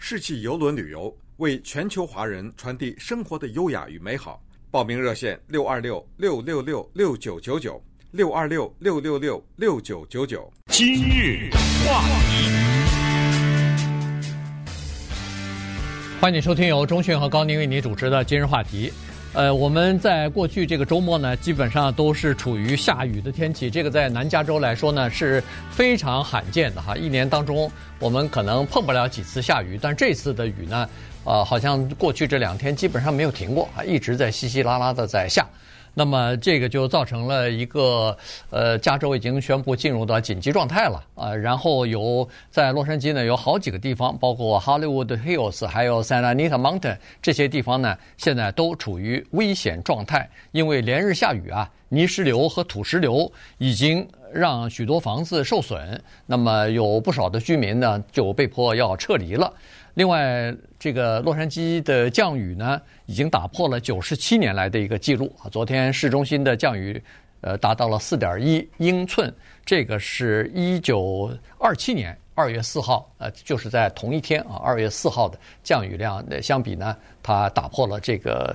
世纪邮轮旅游，为全球华人传递生活的优雅与美好。报名热线626-666-6999，626-666-6999。 今日话题， 欢迎收听由钟迅和高宁为你主持的今日话题。我们在过去这个周末呢，基本上都是处于下雨的天气。这个在南加州来说呢，是非常罕见的哈。一年当中，我们可能碰不了几次下雨，但这次的雨呢，好像过去这2天基本上没有停过啊，一直在稀稀拉拉的在下。那么这个就造成了一个加州已经宣布进入到紧急状态了啊。然后在洛杉矶呢有好几个地方，包括 Hollywood Hills 还有 Santa Anita Mountain 这些地方呢，现在都处于危险状态，因为连日下雨啊，泥石流和土石流已经让许多房子受损，那么有不少的居民呢就被迫要撤离了。另外，这个洛杉矶的降雨呢，已经打破了97年来的一个记录啊。昨天市中心的降雨，达到了4.1英寸，这个是1927年2月4号，就是在同一天啊，2月4号的降雨量相比呢，它打破了这个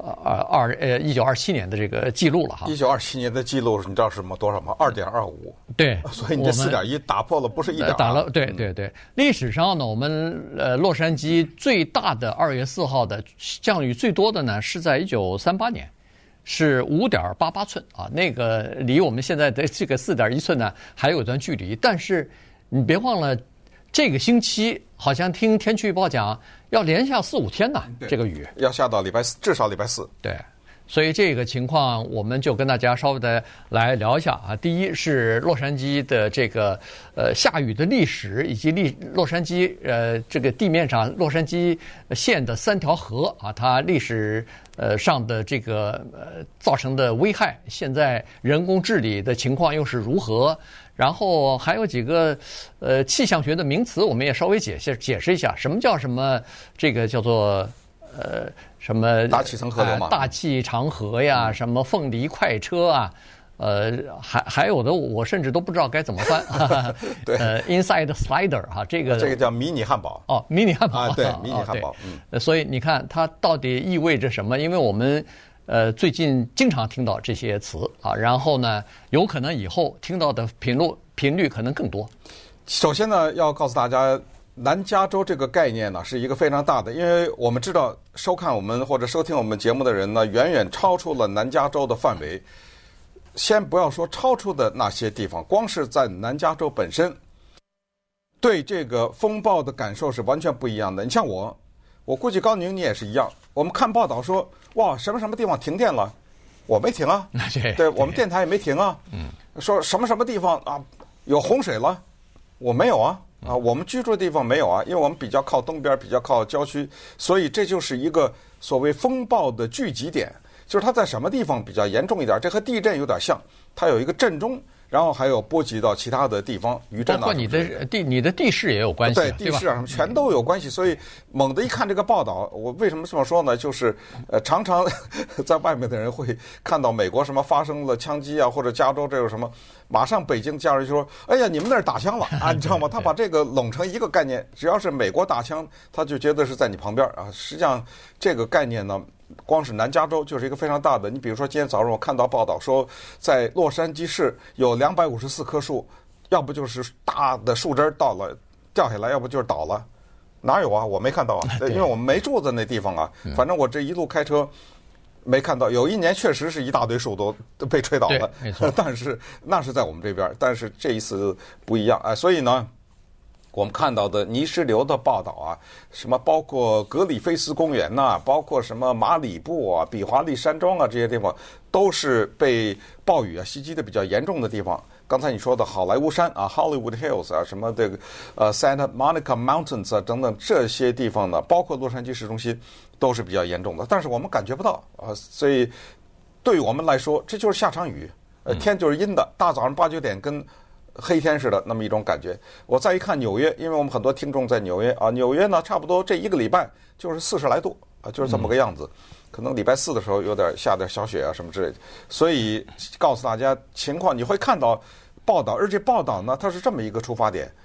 1927年的这个记录了哈。 1927年的记录你知道是多少吗？2.25。 对， 所以你这4.1打破了，不是1.2。 打了，对对对。历史上呢，我们洛杉矶最大的2月4号的降雨最多的呢，是在1938年，是5.88寸啊。那个离我们现在的这个4.1寸呢，还有一段距离。但是你别忘了，这个星期好像听天气预报讲要连下4-5天呢，这个雨要下到礼拜4，至少礼拜4。 对，所以这个情况我们就跟大家稍微的来聊一下啊。第一是洛杉矶的这个下雨的历史，以及洛杉矶这个地面上洛杉矶县的3条河啊，它历史上的这个造成的危害，现在人工治理的情况又是如何？然后还有几个气象学的名词，我们也稍微解释一下，什么叫什么，这个叫做什么大气层河流嘛， 大气长河呀，什么凤梨快车啊，还有的我甚至都不知道该怎么翻。 对 ，inside slider 哈，这个叫迷你汉堡。 哦，迷你汉堡啊，对，迷你汉堡。 所以你看它到底意味着什么？因为我们最近经常听到这些词啊，然后呢，有可能以后听到的频率可能更多。 首先呢，要告诉大家，南加州这个概念呢是一个非常大的，因为我们知道收看我们或者收听我们节目的人呢，远远超出了南加州的范围。先不要说超出的那些地方，光是在南加州本身，对这个风暴的感受是完全不一样的。你像我估计高宁你也是一样。我们看报道说，哇，什么什么地方停电了，我没停啊，对，我们电台也没停啊。说什么什么地方啊有洪水了，我没有啊。我们居住的地方没有啊，因为我们比较靠东边，比较靠郊区，所以这就是一个所谓风暴的聚集点，就是它在什么地方比较严重一点，这和地震有点像，它有一个震中，然后还有波及到其他的地方，余震啊， 包括你的地势也有关系， 对，地势啊什么全都有关系。所以猛地一看这个报道，我为什么这么说呢？就是常常在外面的人会看到美国什么发生了枪击啊，或者加州这有什么，马上北京家人就说：“哎呀，你们那儿打枪了啊！”你知道吗？他把这个拢成一个概念，只要是美国打枪，他就觉得是在你旁边啊。实际上这个概念呢，光是南加州就是一个非常大的。你比如说今天早上我看到报道说，在洛杉矶市有254棵树，要不就是大的树枝掉下来，要不就是倒了。哪有啊？我没看到啊，因为我们没住在那地方啊。反正我这一路开车没看到。有一年确实是一大堆树都被吹倒了， 没错。 但是那是在我们这边，但是这一次不一样。所以呢，我们看到的泥石流的报道啊，什么包括格里菲斯公园呐，包括什么马里布啊、比华利山庄啊这些地方，都是被暴雨啊袭击的比较严重的地方。刚才你说的好莱坞山啊 ，Hollywood Hills 啊，什么这个Santa Monica Mountains 啊等等这些地方呢，包括洛杉矶市中心都是比较严重的，但是我们感觉不到啊，所以对于我们来说，这就是下场雨，天就是阴的，大早上8-9点跟黑天似的那么一种感觉。我再一看纽约，因为我们很多听众在纽约啊，纽约呢差不多这一个礼拜就是40来度啊，就是这么个样子。可能礼拜4的时候有点下点小雪啊什么之类的，所以告诉大家情况，你会看到报道，而且报道呢它是这么一个出发点，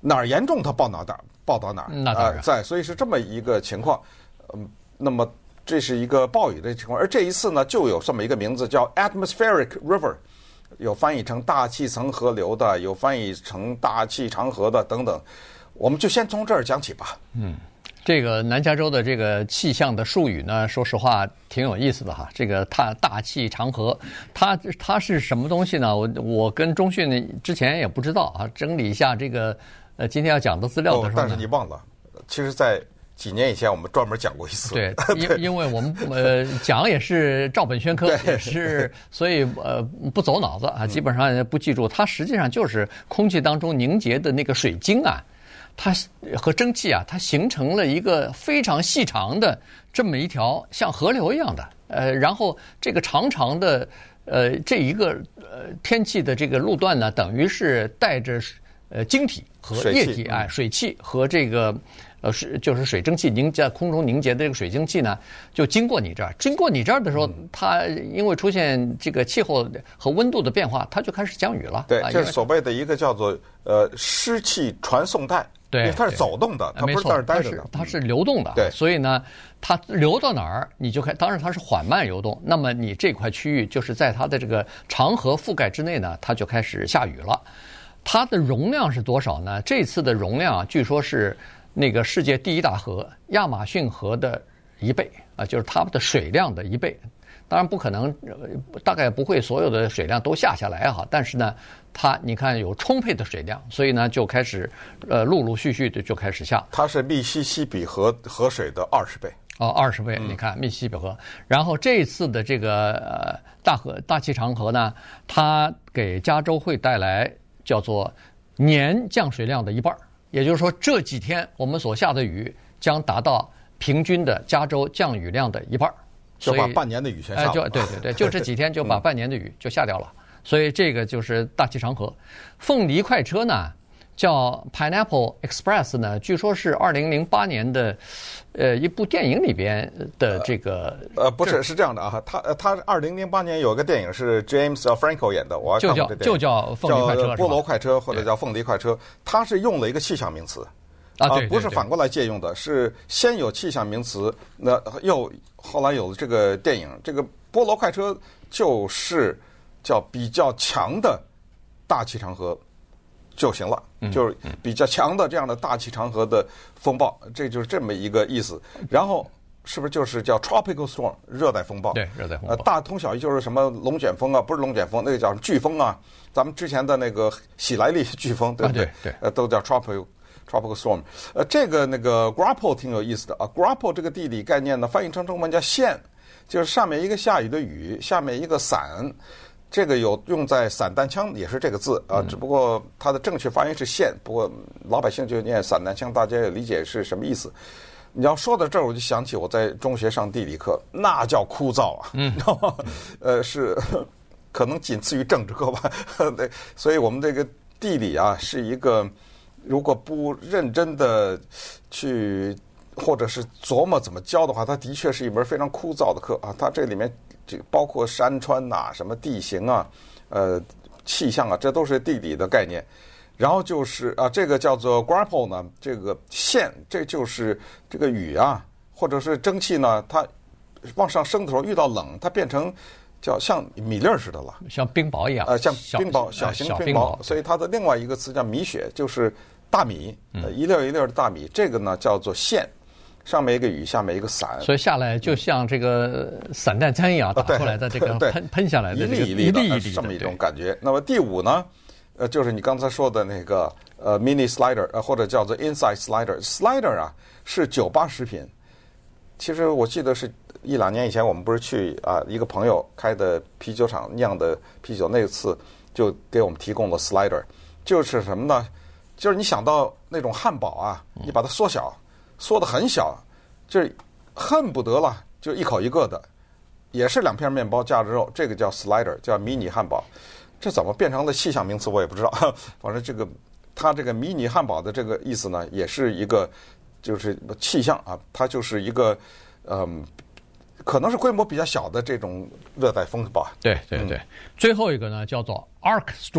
哪儿严重它报到哪儿， 那当然所以是这么一个情况。那么这是一个暴雨的情况，而这一次呢，就有这么一个名字叫 atmospheric river， 有翻译成大气层河流的，有翻译成大气长河的等等。我们就先从这儿讲起吧。 这个南加州的这个气象的术语呢，说实话挺有意思的哈。这个大气长河，它是什么东西呢？我跟钟迅之前也不知道啊，整理一下这个今天要讲的资料的时候但是你忘了，其实在几年以前我们专门讲过一次。 对，因为我们讲也是照本宣科，也是所以不走脑子啊，基本上不记住。它实际上就是空气当中凝结的那个水晶啊。它和蒸汽啊，它形成了一个非常细长的这么一条像河流一样的，然后这个长长的这一个天气的这个路段呢，等于是带着晶体和液体水汽和这个就是水蒸气在空中凝结的这个水蒸气呢，就经过你这儿的时候，它因为出现这个气候和温度的变化，它就开始降雨了。 对，这是所谓的一个叫做湿气传送带。 对， 它是走动的，它不是在那儿待着的， 它是流动的。 对， 所以呢，它流到哪儿，你就当然它是缓慢流动。那么你这块区域就是在它的这个长河覆盖之内呢，它就开始下雨了。它的容量是多少呢？这次的容量啊，据说是那个世界第一大河亚马逊河的1倍啊，就是它的水量的1倍。当然不可能，大概不会所有的水量都下来哈。但是呢，你看有充沛的水量，所以呢就开始陆陆续续的就开始下。 它是密西西比河水的20倍。 哦，20倍，你看密西西比河。然后这次的这个大气长河呢，它给加州会带来叫做年降水量的1半，也就是说这几天我们所下的雨将达到平均的加州降雨量的1半。 就把半年的雨全下了。 对，就这几天就把半年的雨就下掉了。所以这个就是大气长河。凤梨快车呢，叫 Pineapple Express 呢，据说是2008年的一部电影里边的这个不是这样的啊，他2008年有一个电影是 James Franco 演的，我就叫凤梨快车， 菠萝快车或者叫凤梨快车，它是用了一个气象名词。 对， 不是反过来借用的，是先有气象名词，那后来有了这个电影。这个菠萝快车就是叫比较强的大气长河就行了，就是比较强的这样的大气长河的风暴，这就是这么一个意思。然后是不是就是叫 tropical storm 热带风暴？ 对，热带风暴。 大同小异，就是什么龙卷风啊，不是龙卷风，那个叫飓风啊。咱们之前的那个喜来利飓风，对不对？ 对， 都叫 tropical storm。这个那个 grapple 挺有意思的啊。grapple 这个地理概念呢，翻译成中文叫线，就是上面一个下雨的雨，下面一个伞。这个有用在散弹枪也是这个字啊，只不过它的正确发音是线，不过老百姓就念散弹枪，大家也理解是什么意思。你要说到这儿，我就想起我在中学上地理课，那叫枯燥啊，知道吗？是可能仅次于政治课吧。对，所以我们这个地理啊，是一个如果不认真的去或者是琢磨怎么教的话，它的确是一门非常枯燥的课啊。它这里面这包括山川呐、什么地形啊、气象啊，这都是地理的概念。然后就是这个叫做 grapple 呢，这个线，这就是这个雨啊，或者是蒸汽呢，它往上升的时候遇到冷，它变成叫像米粒儿似的了， 像冰雹一样， 像冰雹，小型冰雹。所以它的另外一个词叫米雪，就是大米，一粒一粒的大米。这个呢叫做线，上面一个雨，下面一个伞， 所以下来就像这个散弹枪一样打出来的这个喷下来的一粒一粒的这么一种感觉。那么第五呢？就是你刚才说的那个mini slider，或者叫做 inside slider。slider 啊是酒吧食品。其实我记得是1-2年以前，我们不是去一个朋友开的啤酒厂酿的啤酒，那次就给我们提供了 slider。就是什么呢？就是你想到那种汉堡啊，你把它缩小，缩得很小，就是恨不得了，就一口一个的，也是2片面包夹着肉，这个叫 slider， 叫迷你汉堡。这怎么变成了气象名词我也不知道，反正它这个迷你汉堡的这个意思呢，也是一个就是气象啊，它就是一个可能是规模比较小的这种热带风暴。 对，最后一个呢叫做 arc storm，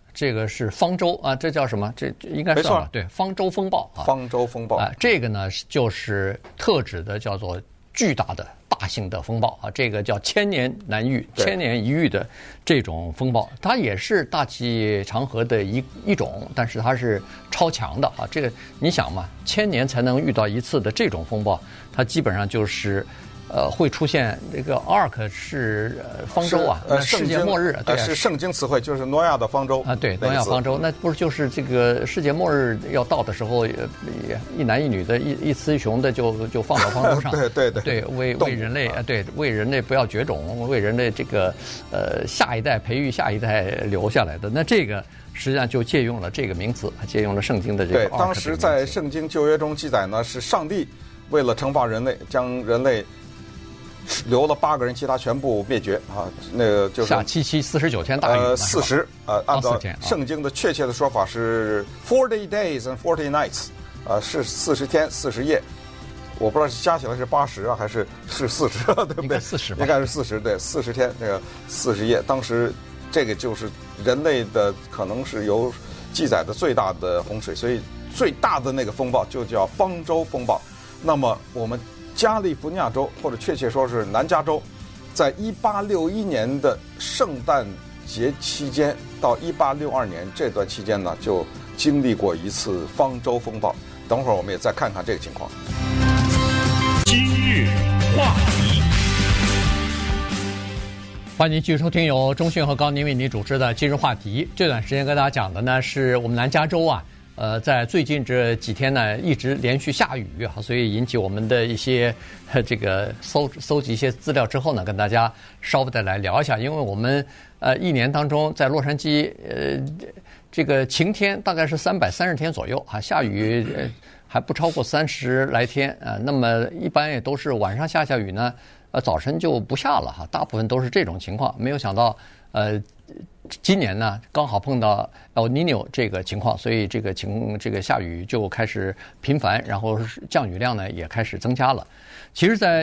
这个是方舟啊，这叫什么？这应该算吧？对，方舟风暴啊。 方舟风暴啊，这个呢就是特指的叫做巨大的大型的风暴啊，这个叫千年难遇、千年一遇的这种风暴，它也是大气长河的一种，但是它是超强的啊。这个你想嘛，1000年才能遇到一次的这种风暴，它基本上就是会出现这个 Ark 是方舟啊，世界末日，对， 是圣经词汇，就是诺亚的方舟啊，对，诺亚方舟，那不是就是这个世界末日要到的时候，一男一女的一雌一雄的就放到方舟上，对，为人类对，为人类不要绝种，为人类这个下一代培育下一代留下来的，那这个实际上就借用了这个名词，借用了圣经的这个 Ark。 对，当时在圣经旧约中记载呢，是上帝为了惩罚人类，将人类留了8个人，其他全部灭绝啊！那个就是下749天大雨 ，40按照圣经的确切的说法是40 days and 40 nights，是40天40夜。我不知道加起来是80啊，还是40，对不对？ 应该40吧， 应该是40，对，40天那个40夜。当时这个就是人类的可能是有记载的最大的洪水，所以最大的那个风暴就叫方舟风暴。那么我们加利福尼亚州，或者确切说是南加州，在1861年的圣诞节期间到1862年这段期间呢，就经历过一次方舟风暴。等会儿我们也再看看这个情况。 今日话题， 欢迎您继续收听由钟迅和高宁为您主持的今日话题。这段时间跟大家讲的呢，是我们南加州啊。在最近这几天呢，一直连续下雨啊，所以引起我们的一些这个搜集一些资料之后呢，跟大家稍微的来聊一下，因为我们一年当中在洛杉矶这个晴天大概是330天左右啊，下雨还不超过30来天啊，那么一般也都是晚上下雨呢，早晨就不下了哈，大部分都是这种情况，没有想到今年呢，刚好碰到 El Niño 这个情况，所以这个下雨就开始频繁，然后降雨量呢也开始增加了。其实，在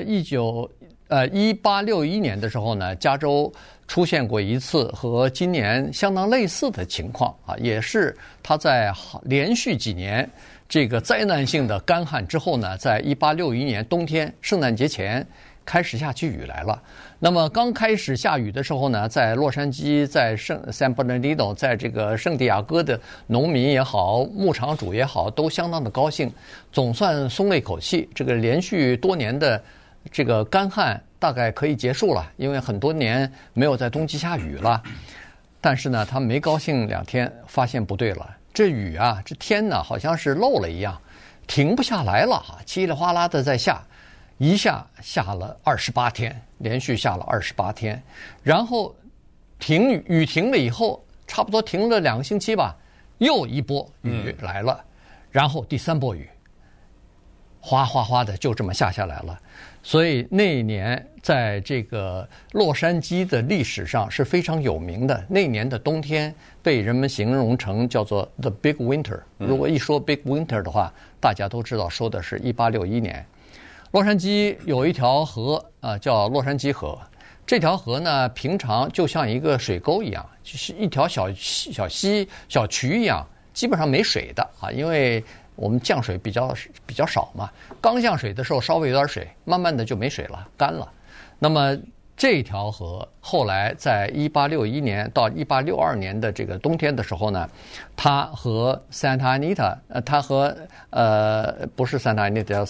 1861年的时候呢，加州出现过一次和今年相当类似的情况啊，也是它在连续几年这个灾难性的干旱之后呢，在1861年冬天圣诞节前开始下起雨来了。那么刚开始下雨的时候呢，在洛杉矶，在San Bernardino，在这个圣地亚哥的农民也好，牧场主也好，都相当的高兴，总算松了一口气。这个连续多年的这个干旱大概可以结束了，因为很多年没有在冬季下雨了。但是呢，他没高兴2天，发现不对了，这雨啊，这天呢好像是漏了一样，停不下来了，稀里哗啦的在下。一下下了28天，连续下了28天，然后雨停了以后，差不多停了2个星期吧，又一波雨来了，然后第3波雨，哗哗哗的就这么下来了。所以那一年在这个洛杉矶的历史上是非常有名的，那年的冬天被人们形容成叫做 The Big Winter。如果一说 Big Winter 的话，大家都知道说的是1861年。洛杉矶有一条河叫洛杉矶河。这条河呢，平常就像一个水沟一样，就是一条小溪、小渠一样，基本上没水的啊，因为我们降水比较少嘛。刚降水的时候稍微有点水，慢慢的就没水了，干了。那么这条河后来在1861年到1862年的这个冬天的时候呢，它和 Santa Anita， 它和不是 Santa Anita， 叫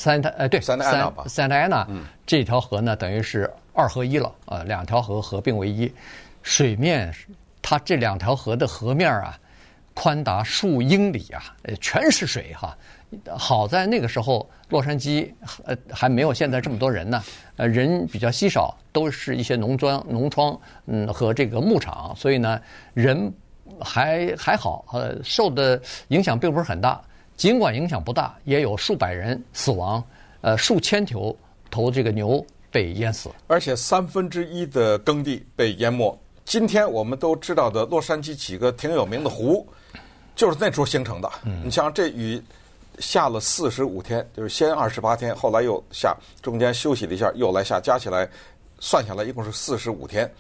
Santa Ana， 这条河呢等于是2合1了，2条河合并为一，水面它这2条河的河面啊，宽达数英里啊，全是水哈。好在那个时候洛杉矶还没有现在这么多人呢，人比较稀少，都是一些农庄和这个牧场，所以呢人还好，受的影响并不是很大。尽管影响不大，也有数百人死亡，数千头这个牛被淹死， 而且1/3的耕地被淹没。今天我们都知道的洛杉矶几个挺有名的湖，就是那时候形成的。你像这雨下了45天，就是先28天，后来又下，中间休息了一下，又来下，加起来算下来一共是45天。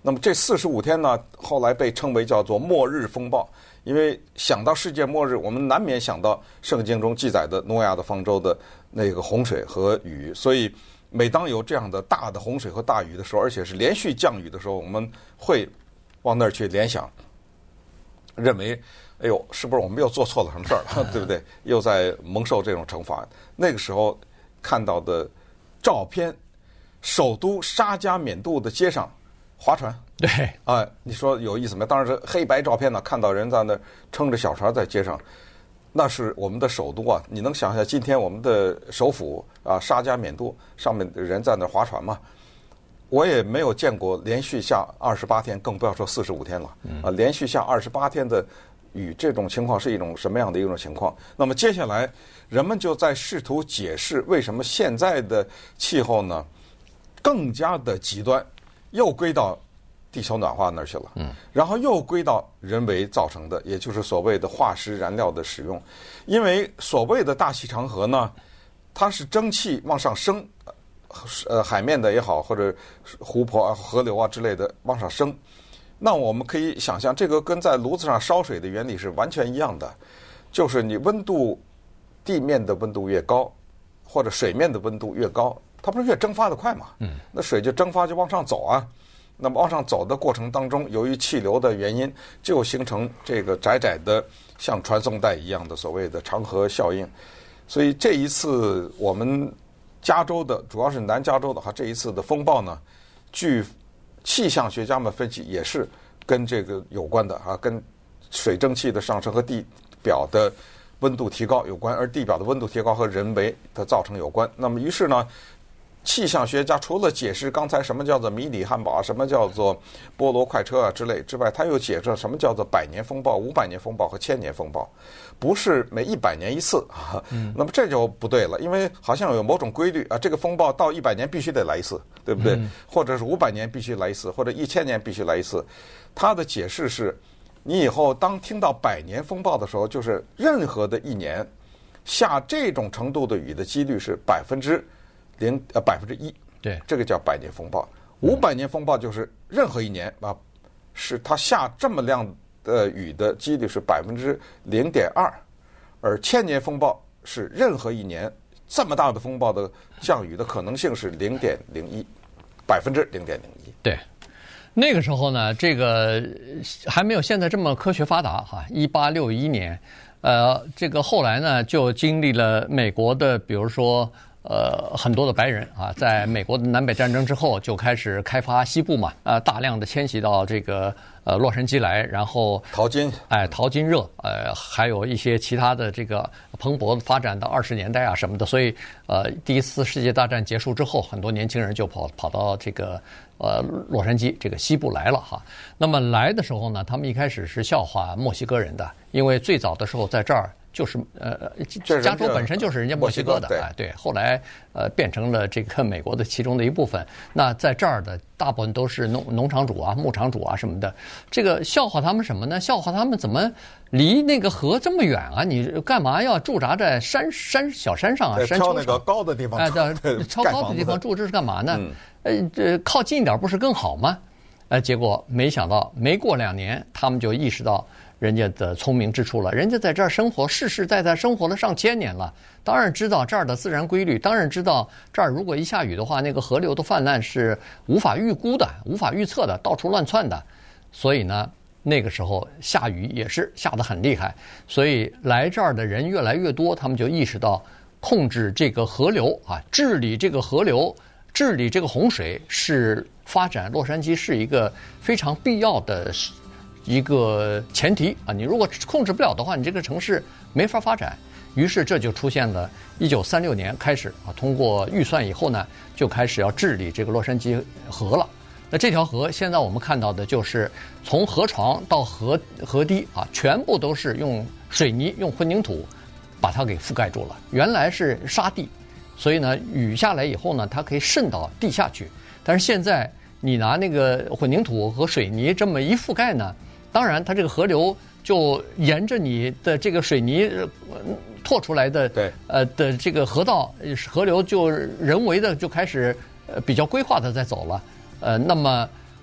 那么这45天呢，后来被称为叫做末日风暴，因为想到世界末日，我们难免想到圣经中记载的诺亚的方舟的那个洪水和雨，所以每当有这样的大的洪水和大雨的时候，而且是连续降雨的时候，我们会往那儿去联想，认为哎呦，是不是我们又做错了什么事儿了，对不对？又在蒙受这种惩罚。那个时候看到的照片，首都沙加缅度的街上划船， 对啊，你说有意思没？当然是黑白照片呢，看到人在那撑着小船在街上，那是我们的首都啊！你能想象今天我们的首府啊沙加缅度上面的人在那划船吗？我也没有见过连续下28天，更不要说45天了啊！连续下28天的雨，这种情况是一种什么样的一种情况？那么接下来人们就在试图解释为什么现在的气候呢更加的极端，又归到地球暖化那儿去了，然后又归到人为造成的，也就是所谓的化石燃料的使用。因为所谓的大气长河呢，它是蒸汽往上升，海面的也好，或者湖泊啊、河流啊之类的往上升。那我们可以想象，这个跟在炉子上烧水的原理是完全一样的，就是你温度，地面的温度越高，或者水面的温度越高，它不是越蒸发的快嘛？那水就蒸发就往上走啊。那么往上走的过程当中，由于气流的原因，就形成这个窄窄的像传送带一样的所谓的长河效应。所以这一次我们加州的，主要是南加州的这一次的风暴呢，据气象学家们分析，也是跟这个有关的啊，跟水蒸气的上升和地表的温度提高有关，而地表的温度提高和人为的造成有关。那么于是呢，气象学家除了解释刚才什么叫做迷你汉堡啊，什么叫做菠萝快车啊之类之外，他又解释了什么叫做100年风暴、500年风暴和1000年风暴，不是每100年一次啊。那么这就不对了，因为好像有某种规律啊，这个风暴到100年必须得来一次，对不对？或者是500年必须来一次，或者1000年必须来一次。他的解释是，你以后当听到100年风暴的时候，就是任何的一年下这种程度的雨的几率是1%，对，这个叫100年风暴。500年风暴就是任何一年啊，是它下这么量的雨的几率是0.2%，而1000年风暴是任何一年这么大的风暴的降雨的可能性是0.01%，0.01%。 对。那个时候呢，这个还没有现在这么科学发达哈。1861年，这个后来呢，就经历了美国的，比如说很多的白人啊，在美国的南北战争之后，就开始开发西部嘛，大量的迁徙到这个洛杉矶来，然后淘金热，还有一些其他的这个蓬勃发展到20年代啊什么的，所以第一次世界大战结束之后，很多年轻人就跑到这个洛杉矶这个西部来了哈。那么来的时候呢，他们一开始是笑话墨西哥人的，因为最早的时候在这儿就是加州本身就是人家墨西哥的，对，后来变成了这个美国的其中的一部分。那在这儿的大部分都是农场主啊、牧场主啊什么的。这个笑话他们什么呢？笑话他们怎么离那个河这么远啊？你干嘛要驻扎在小山上啊？山丘上挑那个高的地方， 超高的地方住，这是干嘛呢？靠近一点不是更好吗？结果没想到，没过2年，他们就意识到人家的聪明之处了。人家在这儿生活，世世代代生活了上千年了，当然知道这儿的自然规律，当然知道这儿如果一下雨的话，那个河流的泛滥是无法预估的、无法预测的，到处乱窜的。所以呢，那个时候下雨也是下得很厉害，所以来这儿的人越来越多，他们就意识到控制这个河流啊，治理这个河流，治理这个洪水是发展洛杉矶是一个非常必要的一个前提啊！你如果控制不了的话，你这个城市没法发展。于是这就出现了1936年开始啊，通过预算以后呢，就开始要治理这个洛杉矶河了。那这条河现在我们看到的就是从河床到河堤啊，全部都是用水泥、用混凝土把它给覆盖住了。原来是沙地，所以呢，雨下来以后呢，它可以渗到地下去。但是现在你拿那个混凝土和水泥这么一覆盖呢，当然它这个河流就沿着你的这个水泥拓出来的的这个河道，河流就人为的就开始比较规划的在走了。那么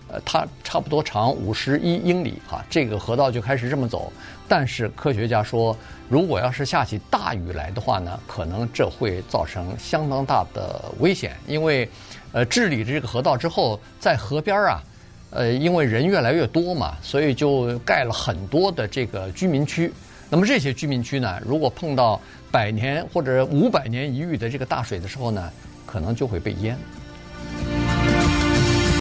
它差不多长51英里哈，这个河道就开始这么走。但是科学家说，如果要是下起大雨来的话呢，可能这会造成相当大的危险，因为治理这个河道之后，在河边啊，因为人越来越多嘛，所以就盖了很多的这个居民区。那么这些居民区呢，如果碰到100年或者500年一遇的这个大水的时候呢，可能就会被淹。